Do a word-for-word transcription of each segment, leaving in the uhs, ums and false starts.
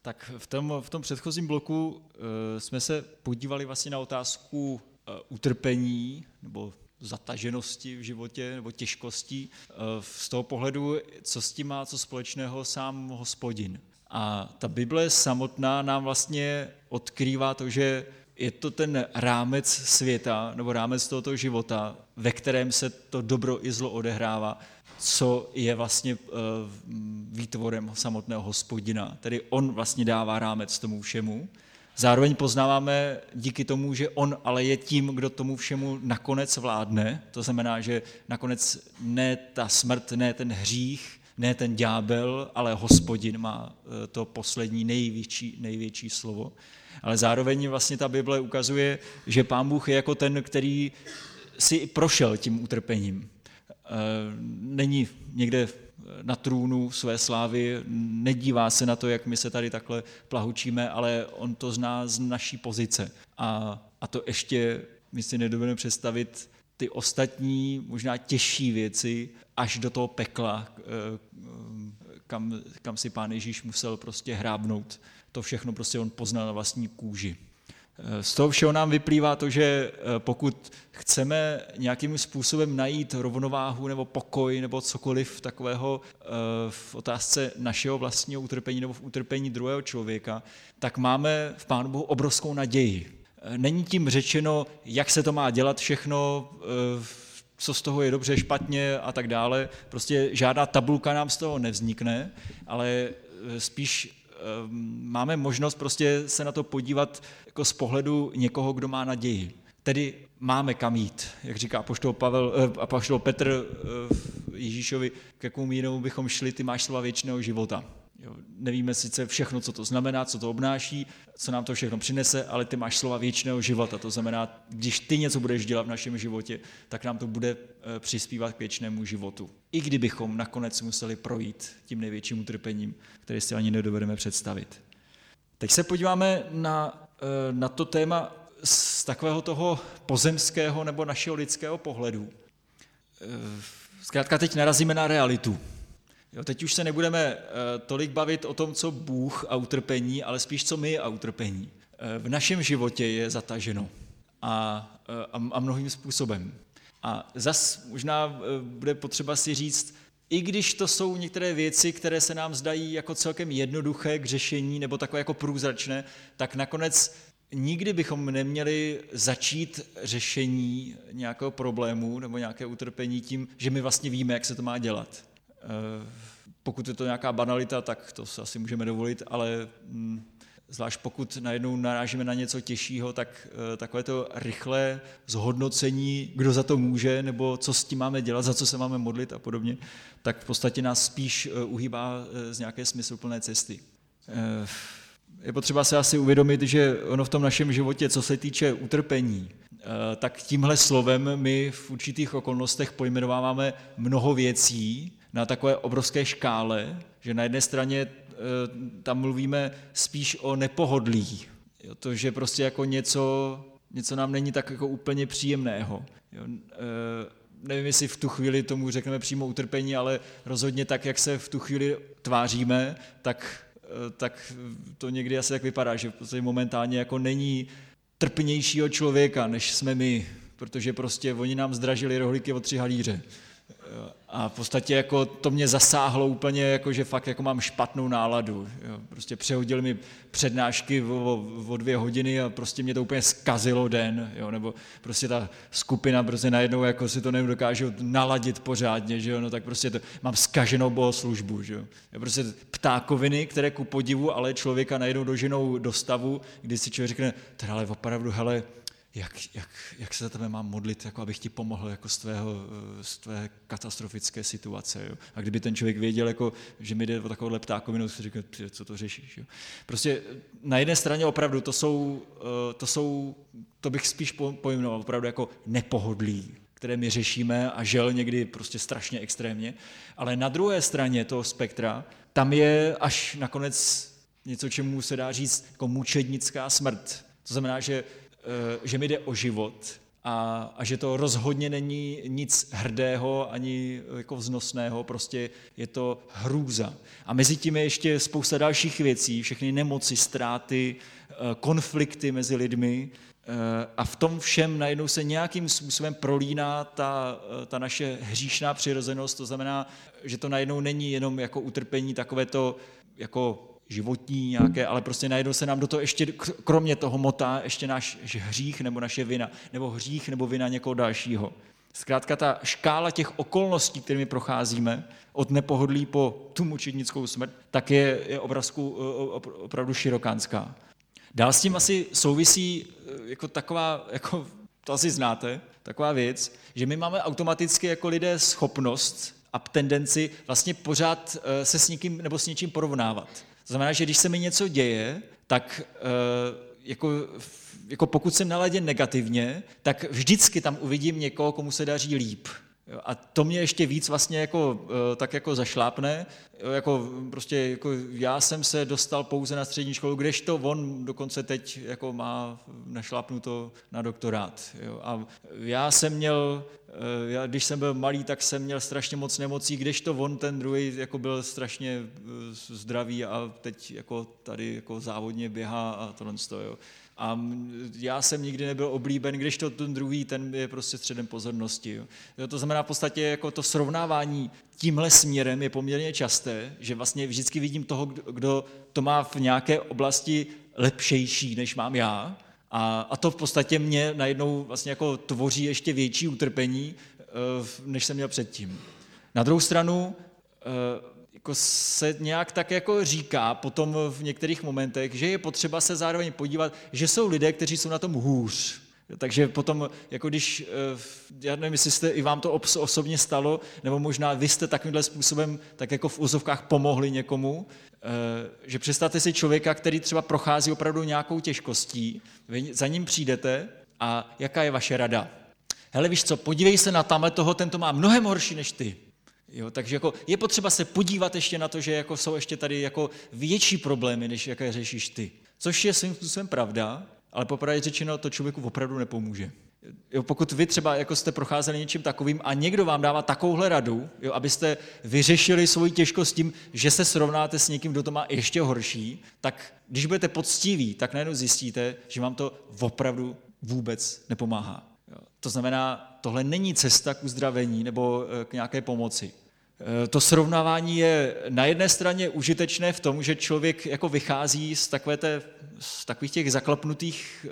Tak v tom, v tom předchozím bloku uh, jsme se podívali vlastně na otázku uh, utrpení nebo zataženosti v životě nebo těžkostí uh, z toho pohledu, co s tím má co společného sám Hospodin. A ta Bible samotná nám vlastně odkrývá to, že je to ten rámec světa nebo rámec tohoto života, ve kterém se to dobro i zlo odehrává, co je vlastně výtvorem samotného Hospodina. Tedy on vlastně dává rámec tomu všemu. Zároveň poznáváme díky tomu, že on ale je tím, kdo tomu všemu nakonec vládne. To znamená, že nakonec ne ta smrt, ne ten hřích, ne ten ďábel, ale Hospodin má to poslední největší, největší slovo. Ale zároveň vlastně ta Bible ukazuje, že Pán Bůh je jako ten, který si prošel tím utrpením. Není někde na trůnu své slávy, nedívá se na to, jak my se tady takhle plahučíme, ale on to zná z naší pozice. A, a to ještě my si nedovedeme představit ty ostatní, možná těžší věci, až do toho pekla, kam, kam si Pán Ježíš musel prostě hrábnout. To všechno prostě on poznal na vlastní kůži. Z toho všeho nám vyplývá to, že pokud chceme nějakým způsobem najít rovnováhu nebo pokoj nebo cokoliv takového v otázce našeho vlastního utrpení nebo v utrpení druhého člověka, tak máme v Pánu Bohu obrovskou naději. Není tím řečeno, jak se to má dělat všechno, co z toho je dobře, špatně a tak dále. Prostě žádná tabulka nám z toho nevznikne, ale spíš máme možnost prostě se na to podívat jako z pohledu někoho, kdo má naději. Tedy máme kam jít, jak říká apoštol Pavel, apoštol Petr Ježíšovi, k jakému jinému bychom šli, ty máš slova věčného života. Jo, nevíme sice všechno, co to znamená, co to obnáší, co nám to všechno přinese, ale ty máš slova věčného života. To znamená, když ty něco budeš dělat v našem životě, tak nám to bude přispívat k věčnému životu. I kdybychom nakonec museli projít tím největším utrpením, které si ani nedovedeme představit. Teď se podíváme na, na to téma z takového toho pozemského nebo našeho lidského pohledu. Zkrátka teď narazíme na realitu. Jo, teď už se nebudeme uh, tolik bavit o tom, co Bůh a utrpení, ale spíš, co my a utrpení. Uh, v našem životě je zataženo a, uh, a, a mnohým způsobem. A zas možná uh, bude potřeba si říct, i když to jsou některé věci, které se nám zdají jako celkem jednoduché k řešení nebo takové jako průzračné, tak nakonec nikdy bychom neměli začít řešení nějakého problému nebo nějaké utrpení tím, že my vlastně víme, jak se to má dělat. Pokud je to nějaká banalita, tak to si asi můžeme dovolit, ale zvlášť pokud najednou narážíme na něco těžšího, tak takové to rychlé zhodnocení, kdo za to může, nebo co s tím máme dělat, za co se máme modlit a podobně, tak v podstatě nás spíš uhýbá z nějaké smysluplné cesty. Je potřeba se asi uvědomit, že ono v tom našem životě, co se týče utrpení, tak tímhle slovem my v určitých okolnostech pojmenováváme mnoho věcí na takové obrovské škále, že na jedné straně tam mluvíme spíš o nepohodlí, to, že prostě jako něco, něco nám není tak jako úplně příjemného. Jo, nevím, jestli v tu chvíli tomu řekneme přímo utrpení, ale rozhodně tak, jak se v tu chvíli tváříme, tak, tak to někdy asi tak vypadá, že v momentálně jako není trpnějšího člověka, než jsme my, protože prostě oni nám zdražili rohlíky o tři halíře. A v podstatě jako to mě zasáhlo úplně, jako že fakt jako mám špatnou náladu. Jo. Prostě přehodili mi přednášky o, o dvě hodiny a prostě mě to úplně zkazilo den. Jo. Nebo prostě ta skupina prostě najednou jako si to nedokážu naladit pořádně, že jo. No tak prostě to, mám zkaženou bohoslužbu. Že jo. Je prostě ptákoviny, které ku podivu, ale člověka najednou doženou do stavu, kdy si člověk řekne, teda ale opravdu, hele, Jak, jak, jak se za tebe mám modlit, jako abych ti pomohl jako z, tvého, z tvé katastrofické situace. Jo? A kdyby ten člověk věděl, jako, že mi jde o takovouhle ptákovinu, tak si říká, co to řešíš. Jo? Prostě na jedné straně opravdu to jsou, to jsou, to bych spíš pojmenoval opravdu jako nepohodlí, které my řešíme a žel někdy prostě strašně extrémně. Ale na druhé straně toho spektra, tam je až nakonec něco, čemu se dá říct jako mučednická smrt. To znamená, že že mi jde o život a, a že to rozhodně není nic hrdého ani jako vznosného, prostě je to hrůza. A mezi tím je ještě spousta dalších věcí, všechny nemoci, ztráty, konflikty mezi lidmi a v tom všem najednou se nějakým způsobem prolíná ta, ta naše hříšná přirozenost, to znamená, že to najednou není jenom jako utrpení takovéto jako životní nějaké, ale prostě najednou se nám do toho ještě, kromě toho motá ještě náš hřích nebo naše vina, nebo hřích nebo vina někoho dalšího. Zkrátka ta škála těch okolností, kterými procházíme, od nepohodlí po tu mučednickou smrt, tak je, je obrazku, opravdu širokánská. Dál s tím asi souvisí jako taková, jako to asi znáte, taková věc, že my máme automaticky jako lidé schopnost a tendenci vlastně pořád se s někým nebo s něčím porovnávat. To znamená, že když se mi něco děje, tak jako, jako pokud jsem naladěn negativně, tak vždycky tam uvidím někoho, komu se daří líp. A to mě ještě víc vlastně jako, tak jako zašlápne. Jako prostě jako já jsem se dostal pouze na střední školu, kdežto on dokonce teď jako má našlápnuto na doktorát. Jo. A já jsem měl, já, když jsem byl malý, tak jsem měl strašně moc nemocí, kdežto on ten druhý jako byl strašně zdravý a teď jako tady jako závodně běhá a tohle stojí. A já jsem nikdy nebyl oblíben, když to ten druhý, ten je prostě středem pozornosti. Jo. To znamená v podstatě jako to srovnávání tímhle směrem je poměrně časté, že vlastně vždycky vidím toho, kdo to má v nějaké oblasti lepšejší, než mám já. A, a to v podstatě mě najednou vlastně jako tvoří ještě větší utrpení, než jsem měl předtím. Na druhou stranu jako se nějak tak jako říká potom v některých momentech, že je potřeba se zároveň podívat, že jsou lidé, kteří jsou na tom hůř. Takže potom, jako když, já nevím, jestli jste, i vám to osobně stalo, nebo možná vy jste takovýmhle způsobem tak jako v úzovkách pomohli někomu, že představte si člověka, který třeba prochází opravdu nějakou těžkostí, vy za ním přijdete a jaká je vaše rada? Hele, víš co, podívej se na tamhle toho, ten to má mnohem horší než ty. Jo, takže jako je potřeba se podívat ještě na to, že jako jsou ještě tady jako větší problémy, než jaké řešíš ty. Což je svým způsobem pravda, ale popravdě řečeno to člověku opravdu nepomůže. Jo, pokud vy třeba jako jste procházeli něčím takovým a někdo vám dává takovouhle radu, jo, abyste vyřešili svoji těžkost tím, že se srovnáte s někým, kdo to má ještě horší, tak když budete poctiví, tak najednou zjistíte, že vám to opravdu vůbec nepomáhá. Jo. To znamená, tohle není cesta k uzdravení nebo k nějaké pomoci. To srovnávání je na jedné straně užitečné v tom, že člověk jako vychází z, takové té, z takových těch zaklapnutých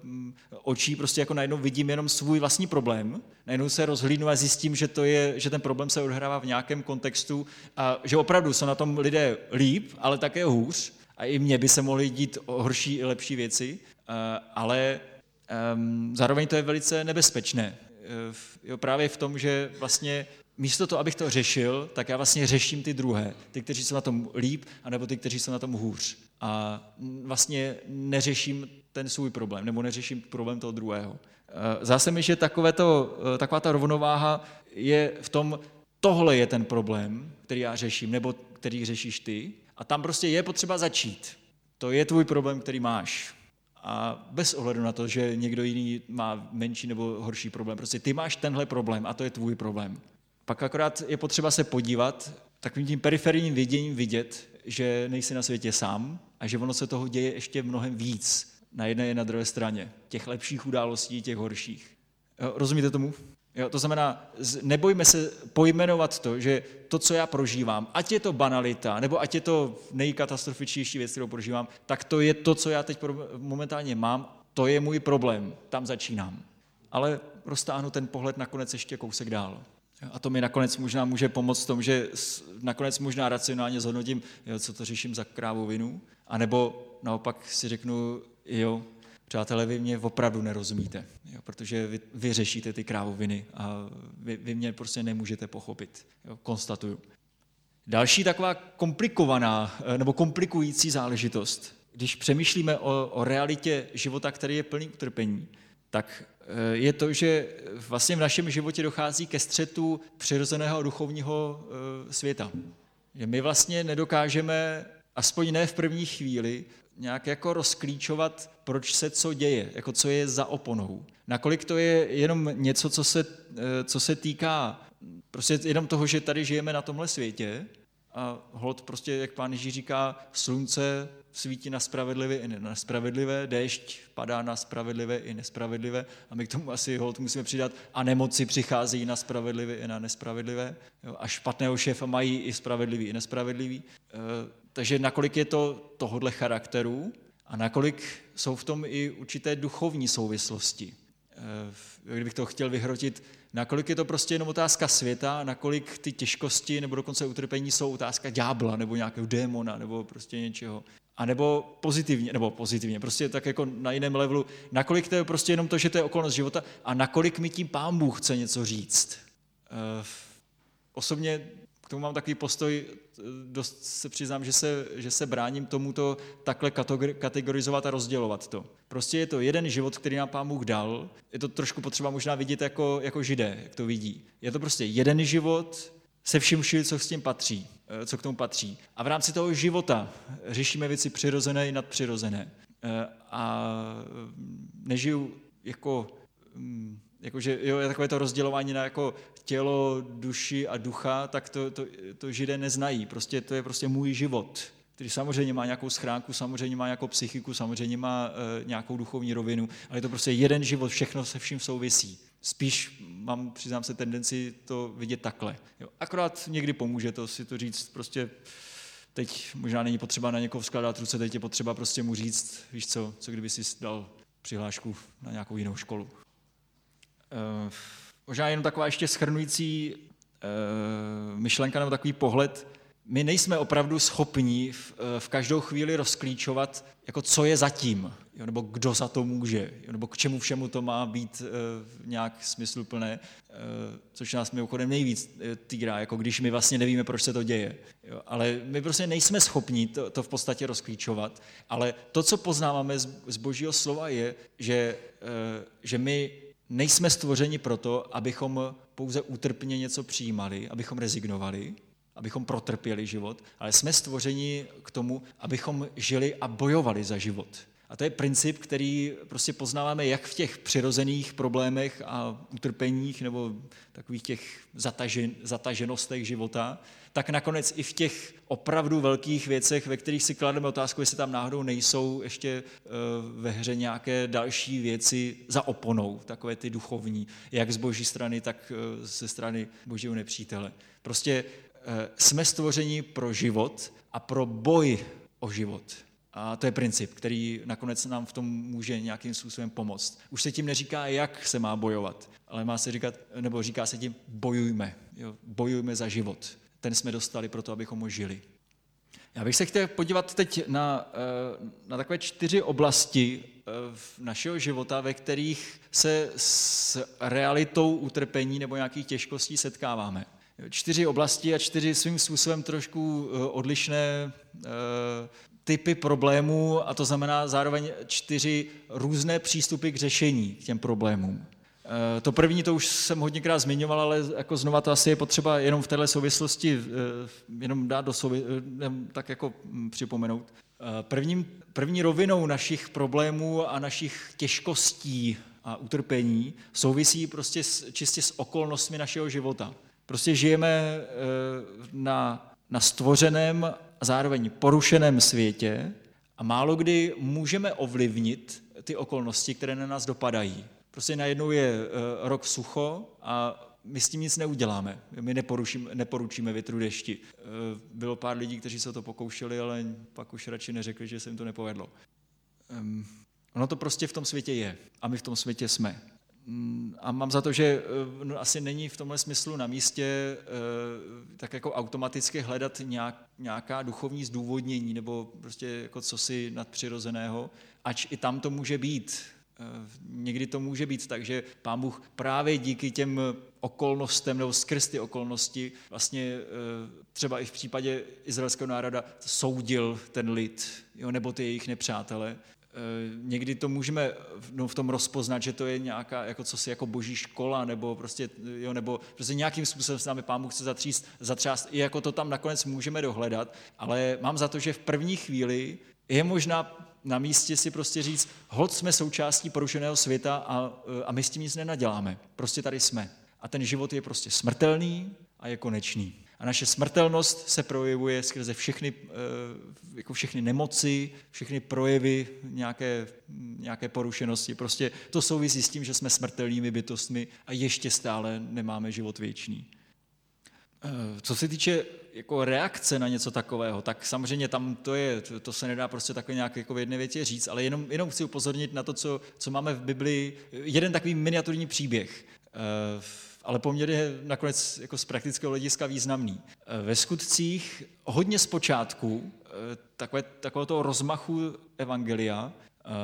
očí, prostě jako najednou vidím jenom svůj vlastní problém, najednou se rozhlídnu a zjistím, že, to je, že ten problém se odehrává v nějakém kontextu a že opravdu jsou na tom lidé líp, ale také hůř a i mně by se mohly dít horší i lepší věci, ale zároveň to je velice nebezpečné. Jo, právě v tom, že vlastně místo toho, abych to řešil, tak já vlastně řeším ty druhé, ty, kteří jsou na tom líp, anebo ty, kteří jsou na tom hůř. A vlastně neřeším ten svůj problém, nebo neřeším problém toho druhého. Zase mi, že takovéto, taková ta rovnováha je v tom, tohle je ten problém, který já řeším, nebo který řešíš ty, a tam prostě je potřeba začít. To je tvůj problém, který máš. A bez ohledu na to, že někdo jiný má menší nebo horší problém. Prostě ty máš tenhle problém a to je tvůj problém. Pak akorát je potřeba se podívat, takovým tím periferním viděním vidět, že nejsi na světě sám a že ono se toho děje ještě mnohem víc na jedné i na druhé straně. Těch lepších událostí, těch horších. Jo, rozumíte tomu? Jo, to znamená, nebojme se pojmenovat to, že to, co já prožívám, ať je to banalita, nebo ať je to nejkatastrofičtější věc, kterou prožívám, tak to je to, co já teď momentálně mám, to je můj problém, tam začínám. Ale roztáhnu ten pohled nakonec ještě kousek dál. A to mi nakonec možná může pomoct v tom, že nakonec možná racionálně zhodnotím, jo, co to řeším za krávovinu, anebo naopak si řeknu, jo, přátelé, vy mě opravdu nerozumíte, jo, protože vy, vy řešíte ty krávoviny a vy, vy mě prostě nemůžete pochopit, jo, konstatuju. Další taková komplikovaná nebo komplikující záležitost, když přemýšlíme o, o realitě života, který je plný utrpení, tak je to, že vlastně v našem životě dochází ke střetu přirozeného a duchovního světa. Že my vlastně nedokážeme aspoň ne v první chvíli, nějak jako rozklíčovat, proč se co děje, jako co je za oponou. Nakolik to je jenom něco, co se, co se týká prostě jenom toho, že tady žijeme na tomhle světě a hod prostě, jak Pán Ježíš říká, slunce svítí na spravedlivé i nespravedlivé, déšť padá na spravedlivé i nespravedlivé a my k tomu asi hod musíme přidat a nemoci přicházejí na spravedlivé i na nespravedlivé jo, a špatného šéfa mají i spravedlivý i nespravedlivý. E, takže nakolik je to tohodle charakteru a nakolik jsou v tom i určité duchovní souvislosti. E, kdybych to chtěl vyhrotit, nakolik je to prostě jenom otázka světa, nakolik ty těžkosti nebo dokonce utrpení jsou otázka ďábla nebo nějakého démona nebo prostě něčeho. A nebo pozitivně, nebo pozitivně, prostě tak jako na jiném levelu, nakolik to je prostě jenom to, že to je okolnost života a nakolik mi tím Pán Bůh chce něco říct. E, osobně k tomu mám takový postoj, dost se přiznám, že se, že se bráním tomuto takhle kategorizovat a rozdělovat to. Prostě je to jeden život, který nám Pán Bůh dal, je to trošku potřeba možná vidět jako, jako Židé, jak to vidí. Je to prostě jeden život se vším vším, co s tím patří, co k tomu patří. A v rámci toho života řešíme věci přirozené i nadpřirozené. A nežiju jako... Jakože jo, je takové to rozdělování na jako tělo, duši a ducha, tak to, to, to Židé neznají. Prostě to je prostě můj život, který samozřejmě má nějakou schránku, samozřejmě má nějakou psychiku, samozřejmě má e, nějakou duchovní rovinu, ale je to prostě jeden život, všechno se vším souvisí. Spíš mám, přiznám se, tendenci to vidět takhle. Jo. Akorát někdy pomůže to si to říct, prostě teď možná není potřeba na někoho vzkládat ruce, teď je potřeba prostě mu říct, víš co, co kdyby si dal přihlášku na nějakou jinou školu. Uh, možná jenom taková ještě shrnující uh, myšlenka nebo takový pohled. My nejsme opravdu schopni v, v každou chvíli rozklíčovat, jako co je zatím, jo, nebo kdo za to může, jo, nebo k čemu všemu to má být uh, nějak smysluplné, uh, což nás mimochodem nejvíc uh, týrá, jako když my vlastně nevíme, proč se to děje. Jo, ale my prostě nejsme schopni to, to v podstatě rozklíčovat, ale to, co poznáváme z, z Božího slova, je, že, uh, že my nejsme stvořeni proto, abychom pouze útrpně něco přijímali, abychom rezignovali, abychom protrpěli život, ale jsme stvořeni k tomu, abychom žili a bojovali za život. A to je princip, který prostě poznáváme jak v těch přirozených problémech a utrpeních nebo takových těch zatažen, zataženostech života, tak nakonec i v těch opravdu velkých věcech, ve kterých si klademe otázku, jestli tam náhodou nejsou ještě ve hře nějaké další věci za oponou, takové ty duchovní, jak z Boží strany, tak ze strany Božího nepřítele. Prostě jsme stvořeni pro život a pro boj o život. A to je princip, který nakonec nám v tom může nějakým způsobem pomoct. Už se tím neříká, jak se má bojovat, ale má se říkat, nebo říká se tím bojujme. Jo, bojujme za život. Ten jsme dostali proto, abychom ho žili. Já bych se chtěl podívat teď na, na takové čtyři oblasti našeho života, ve kterých se s realitou utrpení nebo nějakých těžkostí setkáváme. Čtyři oblasti a čtyři svým způsobem trošku odlišné typy problémů, a to znamená zároveň čtyři různé přístupy k řešení k těm problémům. To první, to už jsem hodněkrát zmiňoval, ale jako znova to asi je potřeba jenom v této souvislosti jenom dát do souvi, tak jako připomenout. Prvním, první rovinou našich problémů a našich těžkostí a utrpení souvisí prostě s, čistě s okolnostmi našeho života. Prostě žijeme na, na stvořeném a zároveň porušeném světě a málo kdy můžeme ovlivnit ty okolnosti, které na nás dopadají. Prostě najednou je rok sucho a my s tím nic neuděláme. My neporučíme větru dešti. Bylo pár lidí, kteří se to pokoušeli, ale pak už radši neřekli, že se jim to nepovedlo. Ono to prostě v tom světě je a my v tom světě jsme. A mám za to, že no, asi není v tomhle smyslu na místě tak jako automaticky hledat nějak, nějaká duchovní zdůvodnění nebo prostě jako cosi nadpřirozeného, ač i tam to může být. Někdy to může být tak, že Pán Bůh právě díky těm okolnostem nebo skrz ty okolnosti vlastně třeba i v případě izraelského národa soudil ten lid, jo, nebo ty jejich nepřátele. někdy to můžeme no, v tom rozpoznat, že to je nějaká jako cosi jako boží škola, nebo prostě, jo, nebo prostě nějakým způsobem s námi Pán Bůh chce zatříst, zatřást, i jako to tam nakonec můžeme dohledat, ale mám za to, že v první chvíli je možná na místě si prostě říct, holt jsme součástí porušeného světa a, a my s tím nic nenaděláme. Prostě tady jsme. A ten život je prostě smrtelný a je konečný. A naše smrtelnost se projevuje skrze všechny, jako všechny nemoci, všechny projevy nějaké, nějaké porušenosti. Prostě to souvisí s tím, že jsme smrtelnými bytostmi a ještě stále nemáme život věčný. Co se týče jako reakce na něco takového, tak samozřejmě tam to je, to se nedá prostě takhle nějak jako v jedné větě říct, ale jenom, jenom chci upozornit na to, co, co máme v Biblii, jeden takový miniaturní příběh, ale poměrně nakonec jako z praktického hlediska významný. Ve skutcích hodně zpočátku takové, takového toho rozmachu evangelia,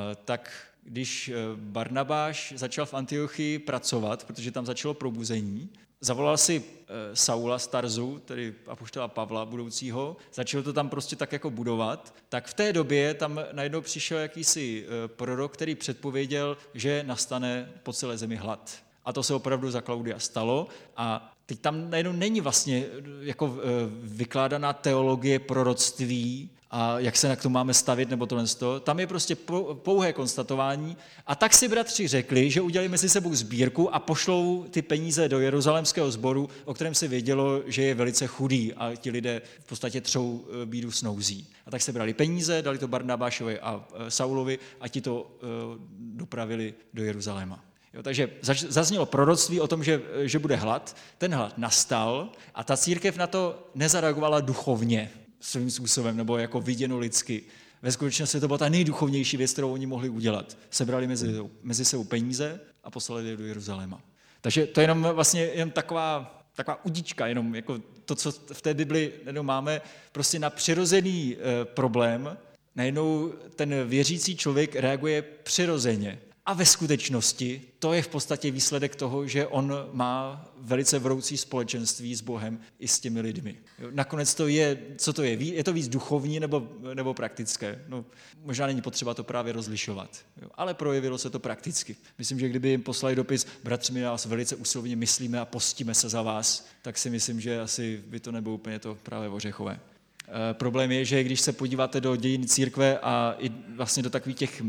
tak když Barnabáš začal v Antiochii pracovat, protože tam začalo probuzení, zavolal si Saula z Tarzu, tedy apoštola Pavla budoucího, začal to tam prostě tak jako budovat, tak v té době tam najednou přišel jakýsi prorok, který předpověděl, že nastane po celé zemi hlad. A to se opravdu za Klaudia stalo a teď tam najednou není vlastně jako vykládaná teologie proroctví a jak se na to máme stavit nebo tohle. Tam je prostě pouhé konstatování a tak si bratři řekli, že udělají mezi sebou sbírku a pošlou ty peníze do jeruzalémského sboru, o kterém se vědělo, že je velice chudý a ti lidé v podstatě třou bídu s nouzí. A tak se brali peníze, dali to Barnabášovi a Saulovi a ti to dopravili do Jeruzaléma. Jo, takže zaznělo proroctví o tom, že, že bude hlad, ten hlad nastal a ta církev na to nezareagovala duchovně svým způsobem nebo jako viděno lidsky. Ve skutečnosti to byla ta nejduchovnější věc, kterou oni mohli udělat. Sebrali mezi, mezi sebou peníze a poslali je do Jeruzaléma. Takže to je jenom vlastně jenom taková, taková udička, jenom jako to, co v té Bibli máme, prostě na přirozený e, problém, najednou ten věřící člověk reaguje přirozeně. A ve skutečnosti to je v podstatě výsledek toho, že on má velice vroucí společenství s Bohem i s těmi lidmi. Nakonec to je, co to je? Je to víc duchovní nebo, nebo praktické? No, možná není potřeba to právě rozlišovat, jo, ale projevilo se to prakticky. Myslím, že kdyby jim poslali dopis, bratři, my nás velice usilovně myslíme a postíme se za vás, tak si myslím, že asi by to nebylo úplně to právě ořechové. Problém je, že když se podíváte do dějin církve a i vlastně do takových těch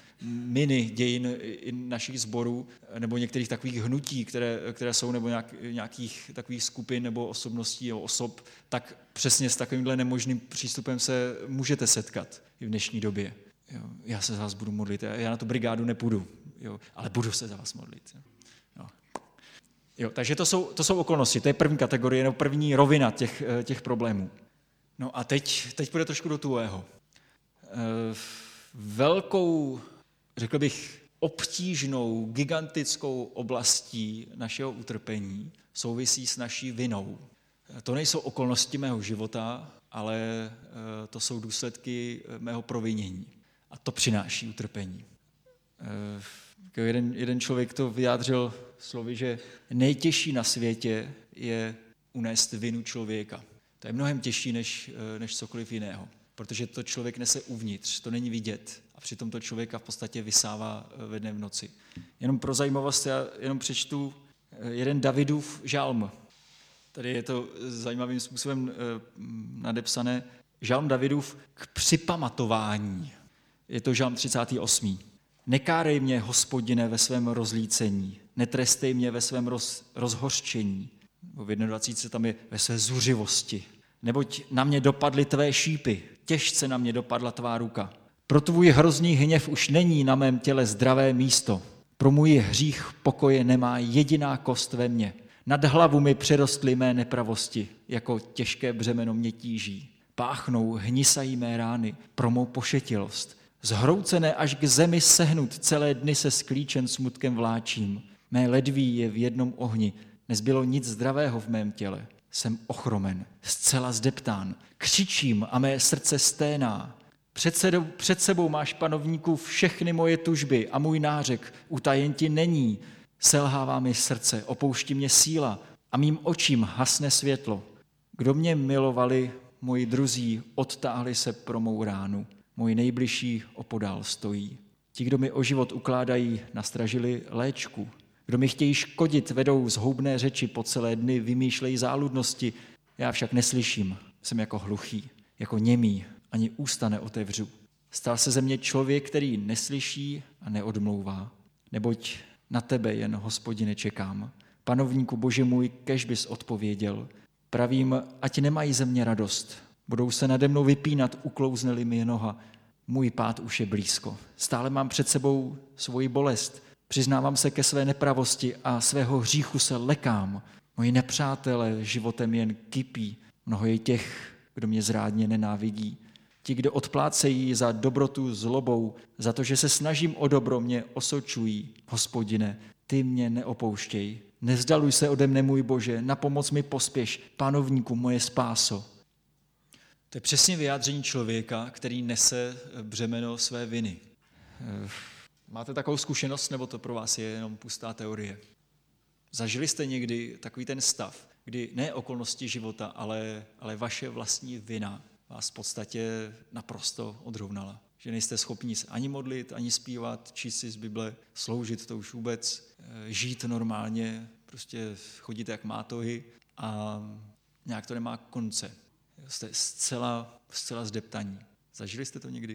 mini dějin našich sborů nebo některých takových hnutí, které, které jsou, nebo nějak, nějakých takových skupin nebo osobností nebo osob, tak přesně s takovýmhle nemožným přístupem se můžete setkat i v dnešní době. Jo, já se za vás budu modlit, já na tu brigádu nepůjdu, jo, ale budu se za vás modlit. Jo. Jo, takže to jsou, to jsou okolnosti, to je první kategorie, nebo první rovina těch, těch problémů. No a teď, teď půjde trošku do tuhého. E, velkou, řekl bych, obtížnou, gigantickou oblastí našeho utrpení souvisí s naší vinou. To nejsou okolnosti mého života, ale e, to jsou důsledky mého provinění. A to přináší utrpení. E, jeden, jeden člověk to vyjádřil slovy, že nejtěžší na světě je unést vinu člověka. To je mnohem těžší než, než cokoliv jiného, protože to člověk nese uvnitř, to není vidět a přitom to člověka v podstatě vysává ve dne v noci. Jenom pro zajímavost, já jenom přečtu jeden Davidův žalm. Tady je to zajímavým způsobem nadepsané. Žalm Davidův k připamatování. Je to žalm třicátý osmý Nekárej mě, Hospodine, ve svém rozlícení, netrestej mě ve svém roz, rozhořčení. V dvacítce tam je ve své zuřivosti. Neboť na mě dopadly tvé šípy, těžce na mě dopadla tvá ruka. Pro tvůj hrozný hněv už není na mém těle zdravé místo. Pro můj hřích pokoje nemá jediná kost ve mně. Nad hlavu mi přerostly mé nepravosti, jako těžké břemeno mě tíží. Páchnou, hnisají mé rány pro mou pošetilost. Zhroucené až k zemi sehnut, celé dny se sklíčen smutkem vláčím. Mé ledví je v jednom ohni, nezbylo nic zdravého v mém těle. Jsem ochromen, zcela zdeptán. Křičím a mé srdce sténá. Před, sedou, před sebou máš, panovníku, všechny moje tužby a můj nářek utajen ti není. Selhává mi srdce, opouští mě síla a mým očím hasne světlo. Kdo mě milovali, moji druzí, odtáhli se pro mou ránu. Můj nejbližší opodál stojí. Ti, kdo mi o život ukládají, nastražili léčku. Kdo mi chtějí škodit, vedou zhoubné řeči po celé dny, vymýšlejí záludnosti. Já však neslyším, jsem jako hluchý, jako němý, ani ústa neotevřu. Stal se ze mě člověk, který neslyší a neodmlouvá. Neboť na tebe jen, Hospodine, čekám. Panovníku Bože můj, kéž bys odpověděl. Pravím, ať nemají ze mě radost. Budou se nade mnou vypínat, uklouzne-li mi noha. Můj pád už je blízko. Stále mám před sebou svoji bolest. Přiznávám se ke své nepravosti a svého hříchu se lekám. Moji nepřátelé životem jen kypí. Mnoho je těch, kdo mě zrádně nenávidí. Ti, kdo odplácejí za dobrotu zlobou, za to, že se snažím o dobro, mě osočují. Hospodine, ty mě neopouštěj. Nevzdaluj se ode mne, můj Bože, na pomoc mi pospěš, panovníku moje spáso. To je přesně vyjádření člověka, který nese břemeno své viny. Máte takovou zkušenost, nebo to pro vás je jenom pustá teorie? Zažili jste někdy takový ten stav, kdy ne okolnosti života, ale, ale vaše vlastní vina vás v podstatě naprosto odrovnala? Že nejste schopni se ani modlit, ani zpívat, číst si z Bible, sloužit to už vůbec, žít normálně, prostě chodíte jak mátohy a nějak to nemá konce. Jste zcela, zcela zdeptaní. Zažili jste to někdy?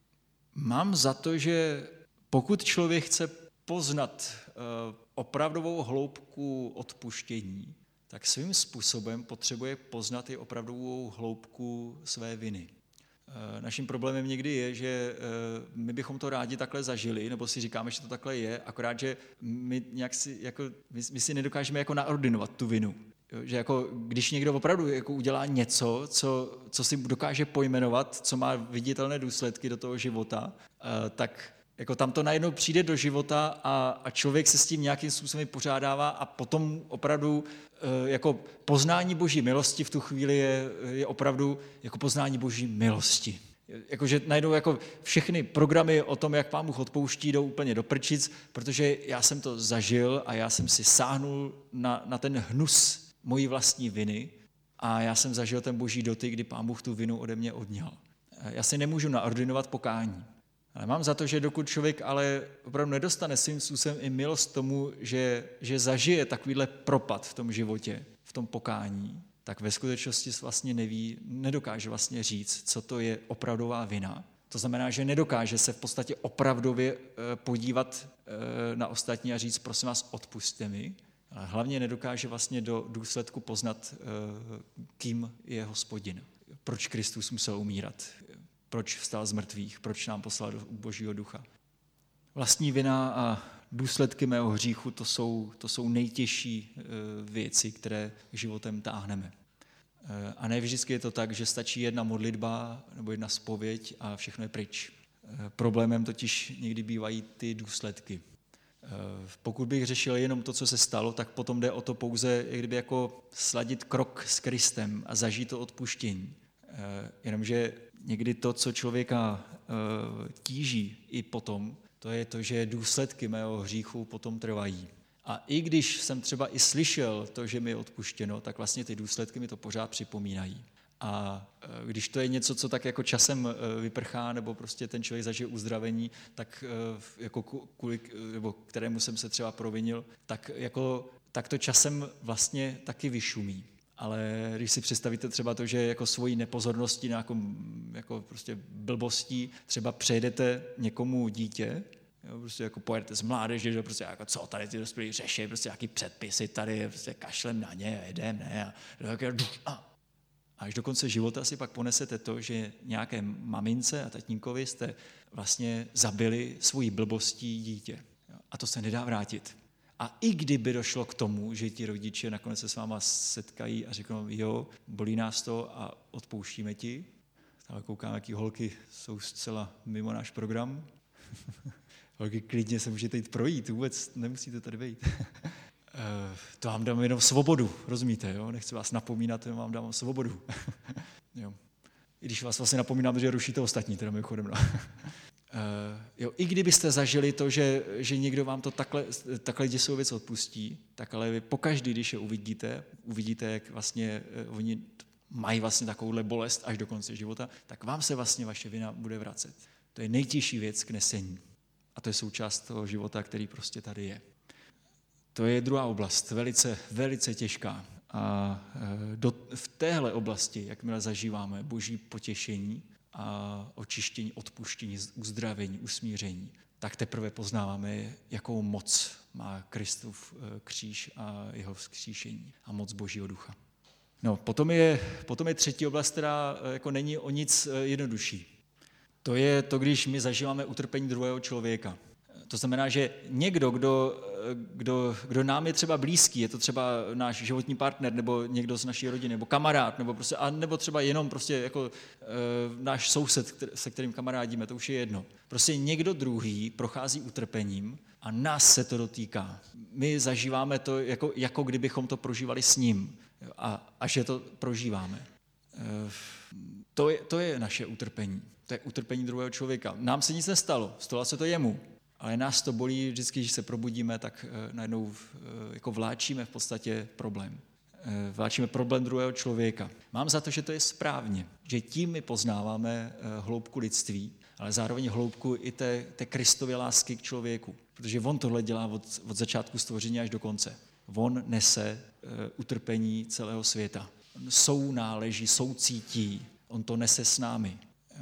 Mám za to, že pokud člověk chce poznat uh, opravdovou hloubku odpuštění, tak svým způsobem potřebuje poznat i opravdovou hloubku své viny. Uh, naším problémem někdy je, že uh, my bychom to rádi takhle zažili, nebo si říkáme, že to takhle je, akorát, že my, nějak si, jako, my, my si nedokážeme jako naordinovat tu vinu. Že jako, když někdo opravdu jako udělá něco, co, co si dokáže pojmenovat, co má viditelné důsledky do toho života, tak jako tam to najednou přijde do života a, a člověk se s tím nějakým způsobem pořádává a potom opravdu jako poznání Boží milosti v tu chvíli je, je opravdu jako poznání Boží milosti. Jakože najednou jako všechny programy o tom, jak Pán Bůh odpouští, jdou úplně do prčic, protože já jsem to zažil a já jsem si sáhnul na, na ten hnus mojí vlastní viny a já jsem zažil ten Boží dotyk, kdy Pán Bůh tu vinu ode mě odňal. Já si nemůžu naordinovat pokání, ale mám za to, že dokud člověk ale opravdu nedostane svým způsobem i milost tomu, že, že zažije takovýhle propad v tom životě, v tom pokání, tak ve skutečnosti vlastně neví, nedokáže vlastně říct, co to je opravdová vina. To znamená, že nedokáže se v podstatě opravdově podívat na ostatní a říct, prosím vás, odpusťte mi, ale hlavně nedokáže vlastně do důsledku poznat, kým je Hospodin. Proč Kristus musel umírat, proč vstal z mrtvých, proč nám poslal do Božího ducha. Vlastní vina a důsledky mého hříchu, to jsou, to jsou nejtěžší věci, které životem táhneme. A ne vždycky je to tak, že stačí jedna modlitba nebo jedna zpověď a všechno je pryč. Problémem totiž někdy bývají ty důsledky. Pokud bych řešil jenom to, co se stalo, tak potom jde o to pouze, jak kdyby jako sladit krok s Kristem a zažít to odpuštění. Jenomže někdy to, co člověka tíží i potom, to je to, že důsledky mého hříchu potom trvají. A i když jsem třeba i slyšel to, že mi je odpuštěno, tak vlastně ty důsledky mi to pořád připomínají. A když to je něco, co tak jako časem vyprchá, nebo prostě ten člověk zažije uzdravení, tak jako kvůli, nebo kterému jsem se třeba provinil, tak, jako, tak to časem vlastně taky vyšumí. Ale když si představíte třeba to, že jako svojí nepozorností, nějakou jako prostě blbostí třeba přejdete někomu dítě, jo, prostě jako pojedete z mládeže, že prostě jako co tady ty dospělí řeší, prostě nějaký předpisy tady, prostě kašlem na ně, jedem, ne, a, a, až do konce života si pak ponesete to, že nějaké mamince a tatínkovi jste vlastně zabili svojí blbostí dítě. Jo, a to se nedá vrátit. A i kdyby došlo k tomu, že ti rodiče nakonec se s váma setkají a řeknou, jo, bolí nás to a odpouštíme ti, ale koukám, jaký holky jsou zcela mimo náš program. Holky, klidně se můžete jít projít, vůbec nemusíte tady být. To vám dám jenom svobodu, rozumíte, jo? Nechci vás napomínat, jenom vám dám svobodu. Jo. I když vás vlastně napomínám, že rušíte ostatní, teda mimochodem. No. Uh, jo, i kdybyste zažili to, že, že někdo vám to takhle, takhle děsivou věc odpustí, tak ale vy pokaždý, když je uvidíte, uvidíte, jak vlastně uh, oni mají vlastně takovouhle bolest až do konce života, tak vám se vlastně vaše vina bude vracet. To je nejtěžší věc k nesení. A to je součást toho života, který prostě tady je. To je druhá oblast, velice, velice těžká. A do, v téhle oblasti, jakmile zažíváme boží potěšení a očištění, odpuštění, uzdravení, usmíření, tak teprve poznáváme, jakou moc má Kristův kříž a jeho vzkříšení a moc Božího ducha. No, potom je, potom je třetí oblast, která jako není o nic jednodušší. To je to, když my zažíváme utrpení druhého člověka. To znamená, že někdo, kdo, kdo, kdo nám je třeba blízký, je to třeba náš životní partner, nebo někdo z naší rodiny, nebo kamarád, nebo, prostě, a nebo třeba jenom prostě jako e, náš soused, který, se kterým kamarádíme, to už je jedno. Prostě někdo druhý prochází utrpením a nás se to dotýká. My zažíváme to, jako, jako kdybychom to prožívali s ním a, a že to prožíváme. E, to, je, to je naše utrpení. To je utrpení druhého člověka. Nám se nic nestalo, stalo se to jemu. Ale nás to bolí vždycky, když se probudíme, tak najednou jako vláčíme v podstatě problém. Vláčíme problém druhého člověka. Mám za to, že to je správně, že tím my poznáváme hloubku lidství, ale zároveň hloubku i té, té Kristově lásky k člověku. Protože on tohle dělá od, od začátku stvoření až do konce. On nese utrpení celého světa. Sounáleží, soucítí, on to nese s námi.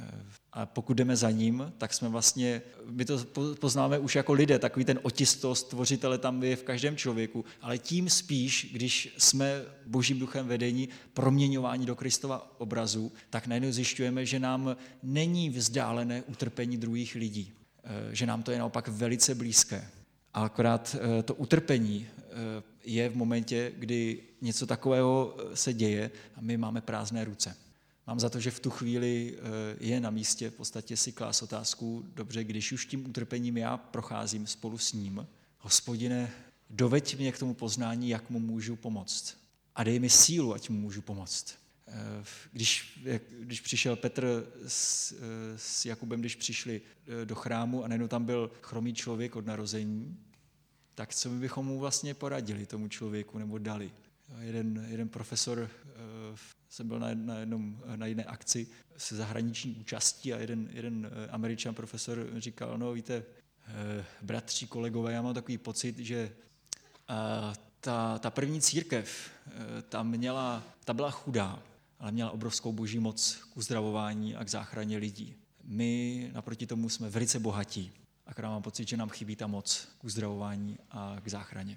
A pokud jdeme za ním, tak jsme vlastně, my to poznáme už jako lidé, takový ten otisk toho stvořitele tam je v každém člověku, ale tím spíš, když jsme Božím duchem vedení, proměňování do Kristova obrazu, tak najednou zjišťujeme, že nám není vzdálené utrpení druhých lidí, že nám to je naopak velice blízké. A akorát to utrpení je v momentě, kdy něco takového se děje a my máme prázdné ruce. Mám za to, že v tu chvíli je na místě v podstatě si klást otázku, dobře, když už tím utrpením já procházím spolu s ním, Hospodine, doveď mě k tomu poznání, jak mu můžu pomoct. A dej mi sílu, ať mu můžu pomoct. Když, když přišel Petr s, s Jakubem, když přišli do chrámu a najednou tam byl chromý člověk od narození, tak co my bychom mu vlastně poradili tomu člověku nebo dali? Jeden, jeden profesor, jsem byl na, na, jednom, na jedné akci se zahraniční účastí a jeden, jeden Američan profesor říkal, no víte, bratři, kolegové, já mám takový pocit, že ta, ta první církev, ta, měla, ta byla chudá, ale měla obrovskou boží moc k uzdravování a k záchraně lidí. My naproti tomu jsme velice bohatí, akorát mám pocit, že nám chybí ta moc k uzdravování a k záchraně.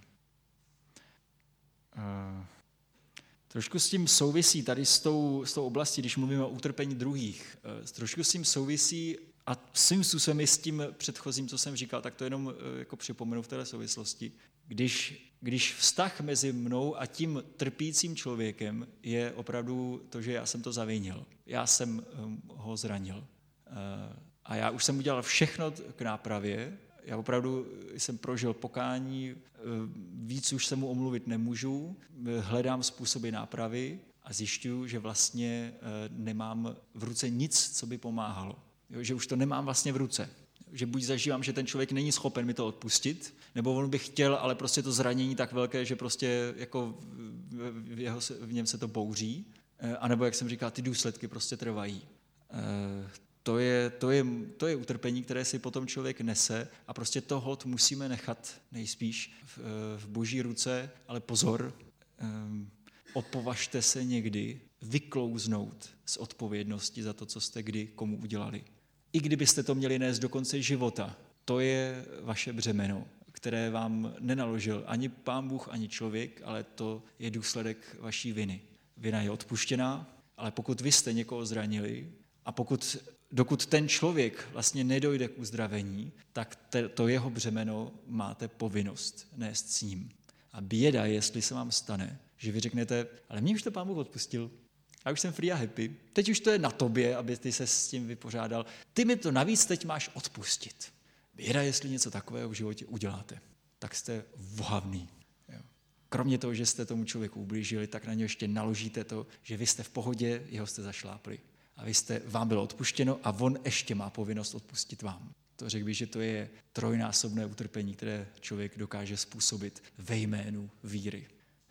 Uh, trošku s tím souvisí tady s tou, s tou oblastí, když mluvíme o utrpení druhých, uh, trošku s tím souvisí a svým způsobem s tím předchozím, co jsem říkal, tak to jenom uh, jako připomenu v této souvislosti. Když, když vztah mezi mnou a tím trpícím člověkem je opravdu to, že já jsem to zavinil, já jsem um, ho zranil uh, a já už jsem udělal všechno k nápravě, já opravdu jsem prožil pokání, víc už se mu omluvit nemůžu, hledám způsoby nápravy a zjišťuju, že vlastně nemám v ruce nic, co by pomáhalo. Jo, že už to nemám vlastně v ruce. Že buď zažívám, že ten člověk není schopen mi to odpustit, nebo on by chtěl, ale prostě to zranění tak velké, že prostě jako v, jeho, v něm se to bouří, anebo jak jsem říkal, ty důsledky prostě trvají. To je, to, je, to je utrpení, které si potom člověk nese a prostě to hod musíme nechat nejspíš v, v boží ruce, ale pozor, um, opovažte se někdy vyklouznout z odpovědnosti za to, co jste kdy komu udělali. I kdybyste to měli nést do konce života, to je vaše břemeno, které vám nenaložil ani Pán Bůh, ani člověk, ale to je důsledek vaší viny. Vina je odpuštěná, ale pokud vy jste někoho zranili a pokud dokud ten člověk vlastně nedojde k uzdravení, tak te, to jeho břemeno máte povinnost nést s ním. A běda, jestli se vám stane, že vy řeknete, ale mě už to Pán Bůh odpustil, já už jsem free a happy, teď už to je na tobě, aby ty se s tím vypořádal, ty mi to navíc teď máš odpustit. Běda, jestli něco takového v životě uděláte, tak jste vohavný. Jo. Kromě toho, že jste tomu člověku ublížili, tak na něj ještě naložíte to, že vy jste v pohodě, jeho jste zašlápli. A vy jste, vám bylo odpuštěno a on ještě má povinnost odpustit vám. To řekl bych, že to je trojnásobné utrpení, které člověk dokáže způsobit ve jménu víry.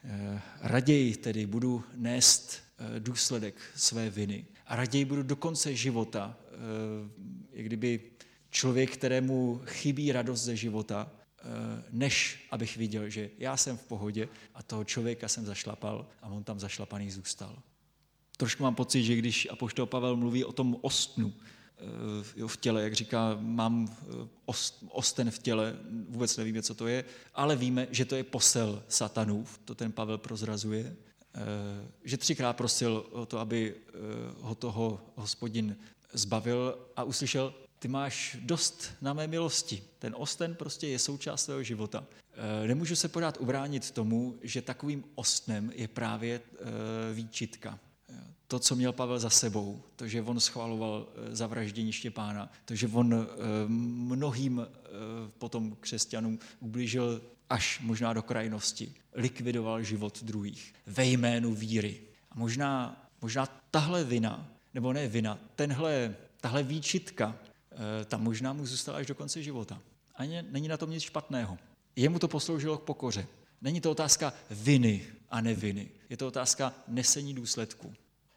Raději tedy budu nést důsledek své viny a raději budu do konce života, jak kdyby člověk, kterému chybí radost ze života, než abych viděl, že já jsem v pohodě a toho člověka jsem zašlapal a on tam zašlapaný zůstal. Trošku mám pocit, že když apoštol Pavel mluví o tom ostnu v těle, jak říká, mám osten v těle, vůbec nevíme, co to je, ale víme, že to je posel satanův, to ten Pavel prozrazuje, že třikrát prosil o to, aby ho toho Hospodin zbavil a uslyšel, ty máš dost na mé milosti. Ten osten prostě je součást svého života. Nemůžu se pořád ubránit tomu, že takovým ostnem je právě výčitka. To, co měl Pavel za sebou, to, že on schvaloval zavraždění Štěpána, to, že on mnohým potom křesťanům ublížil až možná do krajnosti, likvidoval život druhých ve jménu víry. A možná, možná tahle vina, nebo ne vina, tenhle, tahle výčitka, ta možná mu zůstala až do konce života. Ani není na tom nic špatného. Jemu to posloužilo k pokoře. Není to otázka viny a neviny. Je to otázka nesení důsledků.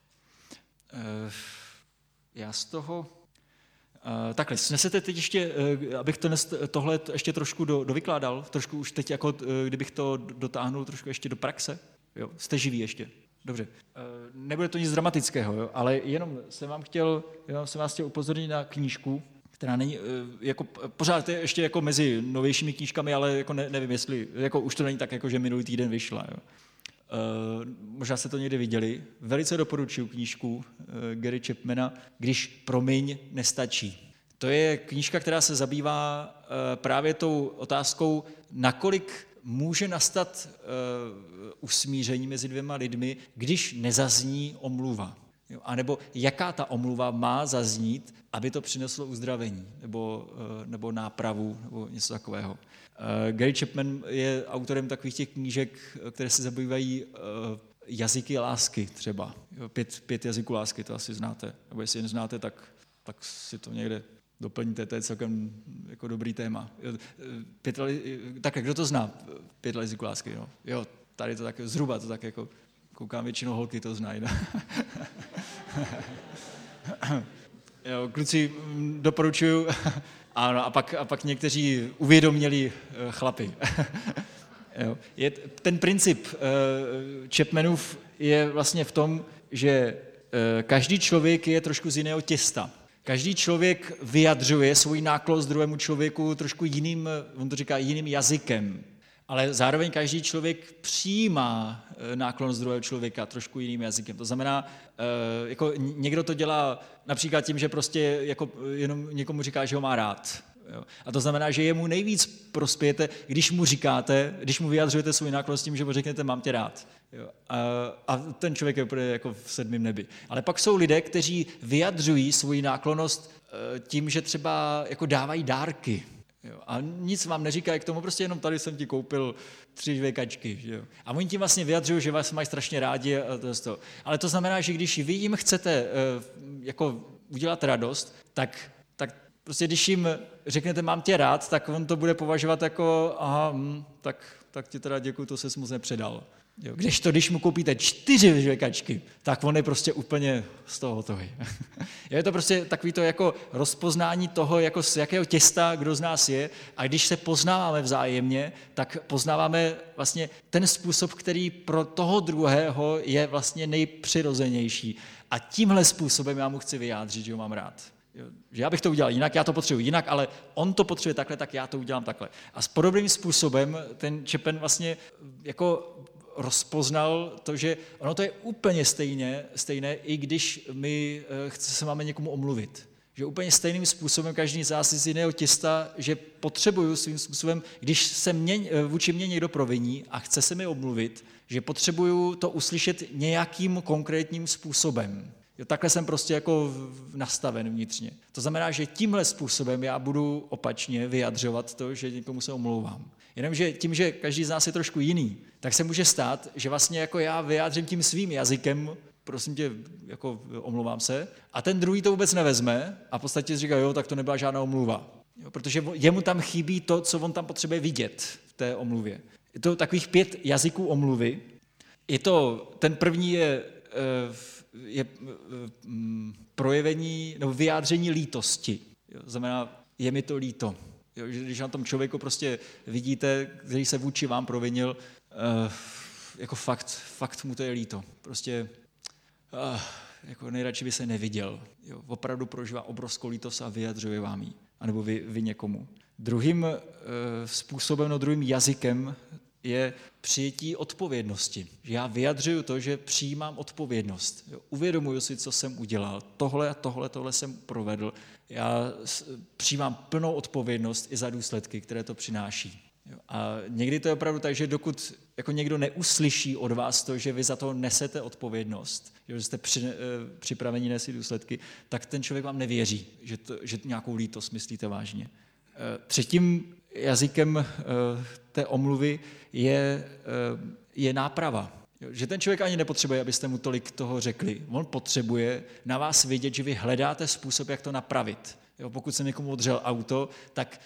Já z toho... Takhle, snesete teď ještě, abych to, tohle ještě trošku do, dovykládal, trošku už teď, jako kdybych to dotáhnul trošku ještě do praxe? Jo, jste živí ještě? Dobře. Nebude to nic dramatického, jo, ale jenom jsem vám chtěl, jenom jsem vás chtěl upozornit na knížku, která není, jako, pořád je ještě jako mezi novějšími knížkami, ale jako ne, nevím, jestli, jako už to není tak, jako že minulý týden vyšla. Jo. Uh, možná jste to někde viděli. Velice doporučuji knížku uh, Gary Chapmana Když promiň nestačí. To je knížka, která se zabývá uh, právě tou otázkou, nakolik může nastat uh, usmíření mezi dvěma lidmi, když nezazní omluva. Jo? A nebo jaká ta omluva má zaznít, aby to přineslo uzdravení nebo, uh, nebo nápravu nebo něco takového. Uh, Gary Chapman je autorem takových těch knížek, které se zabývají uh, jazyky lásky třeba. Jo, pět, pět jazyků lásky, to asi znáte. Nebo jestli je neznáte, tak, tak si to někde doplňte, to je celkem jako dobrý téma. Pět, tak kdo to zná? Pět jazyků lásky, jo. Jo, tady to tak, zhruba to tak jako, koukám, většinou holky to znají. Jo, kluci, doporučuju. Ano, a pak, a pak někteří uvědomělí chlapi. Jo. Je, ten princip uh, Chapmanův je vlastně v tom, že uh, každý člověk je trošku z jiného těsta. Každý člověk vyjadřuje svůj náklost druhému člověku trošku jiným, on to říká, jiným jazykem. Ale zároveň každý člověk přijímá náklonnost druhého člověka trošku jiným jazykem. To znamená, jako někdo to dělá například tím, že prostě jako jenom někomu říká, že ho má rád. Jo. A to znamená, že jemu nejvíc prospějete, když mu říkáte, když mu vyjadřujete svůj náklonnost tím, že mu řeknete, mám tě rád. Jo. A, a ten člověk je úplně jako v sedmém nebi. Ale pak jsou lidé, kteří vyjadřují svou náklonnost tím, že třeba jako dávají dárky. Jo. A nic vám neříkají k tomu, prostě jenom tady jsem ti koupil tři žvejkačky. Jo. A oni tím vlastně vyjadřují, že vás mají strašně rádi. A to to. Ale to znamená, že když vy jim chcete jako udělat radost, tak, tak prostě když jim řeknete, mám tě rád, tak on to bude považovat jako, aha, hm, tak, tak ti teda děkuju, to ses moc nepředal. Jo. Kdežto, když mu koupíte čtyři žvejkačky, tak on je prostě úplně z toho hotový. Je to prostě takový to jako rozpoznání toho, jako z jakého těsta kdo z nás je, a když se poznáváme vzájemně, tak poznáváme vlastně ten způsob, který pro toho druhého je vlastně nejpřirozenější. A tímhle způsobem já mu chci vyjádřit, že ho mám rád. Že já bych to udělal jinak, já to potřebuji jinak, ale on to potřebuje takhle, tak já to udělám takhle. A s podobným způsobem ten Chapman vlastně jako rozpoznal to, že ono to je úplně stejné, stejné, i když my se máme někomu omluvit. Že úplně stejným způsobem každý z nás z jiného těsta, že potřebuju svým způsobem, když se mě, vůči mě někdo proviní a chce se mi omluvit, že potřebuju to uslyšet nějakým konkrétním způsobem. Jo, takhle jsem prostě jako nastaven vnitřně. To znamená, že tímhle způsobem já budu opačně vyjadřovat to, že někomu se omlouvám. Jenomže tím, že každý z nás je trošku jiný, tak se může stát, že vlastně jako já vyjádřím tím svým jazykem, prosím tě, jako omlouvám se, a ten druhý to vůbec nevezme a v podstatě říká, jo, tak to nebyla žádná omluva. Jo, protože jemu tam chybí to, co on tam potřebuje vidět v té omluvě. Je to takových pět jazyků omluvy. Je to, ten první je, je projevení nebo vyjádření lítosti. Jo, znamená, je mi to líto. Jo, když na tom člověku prostě vidíte, který se vůči vám provinil, jako fakt, fakt mu to je líto. Prostě jako nejradši by se neviděl. Jo, opravdu prožívá obrovskou lítost a vyjadřuje vám ji. Anebo vy, vy někomu. Druhým e, způsobem, no druhým jazykem je přijetí odpovědnosti. Že já vyjadřuju to, že přijímám odpovědnost. Jo, uvědomuju si, co jsem udělal. Tohle a tohle, tohle jsem provedl. Já přijímám plnou odpovědnost i za důsledky, které to přináší. Jo, a někdy to je opravdu tak, že dokud jako někdo neuslyší od vás to, že vy za to nesete odpovědnost, že jste při, e, připraveni nést důsledky, tak ten člověk vám nevěří, že, to, že nějakou lítost myslíte vážně. E, třetím jazykem e, té omluvy je, e, je náprava. Jo, že ten člověk ani nepotřebuje, abyste mu tolik toho řekli. On potřebuje na vás vidět, že vy hledáte způsob, jak to napravit. Jo, pokud jsem někomu odřel auto, tak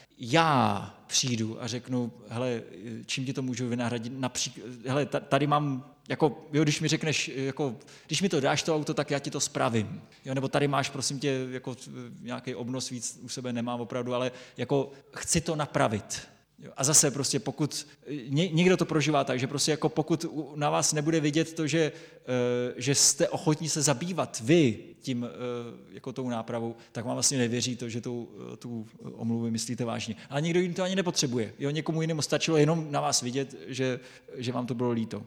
já přijdu a řeknu, hele, čím ti to můžu vynahradit? Například, hele, tady mám, jako, jo, když mi řekneš, jako, když mi to dáš to auto, tak já ti to spravím. Jo, nebo tady máš, prosím tě, jako nějaký obnos, víc u sebe nemám opravdu, ale jako chci to napravit. Jo, a zase prostě pokud, ně, někdo to prožívá tak, že prostě jako pokud na vás nebude vidět to, že, že jste ochotní se zabývat vy tím jako tou nápravou, tak vám vlastně nevěří to, že tu, tu omluvu myslíte vážně. Ale někdo jiný to ani nepotřebuje. Jo, někomu jinému stačilo jenom na vás vidět, že, že vám to bylo líto.